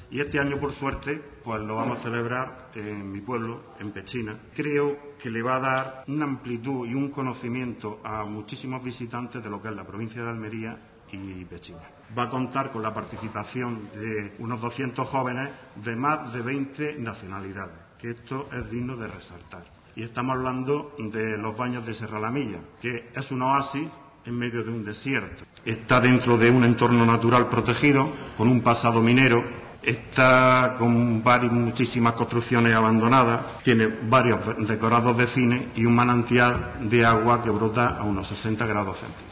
Y este año, por suerte, pues lo vamos a celebrar en mi pueblo, en Pechina. Creo que le va a dar una amplitud y un conocimiento a muchísimos visitantes de lo que es la provincia de Almería y Pechina. Va a contar con la participación de unos 200 jóvenes de más de 20 nacionalidades, que esto es digno de resaltar. Y estamos hablando de los baños de Serralamilla, que es un oasis en medio de un desierto. Está dentro de un entorno natural protegido, con un pasado minero, está con muchísimas construcciones abandonadas, tiene varios decorados de cine y un manantial de agua que brota a unos 60 grados centígrados.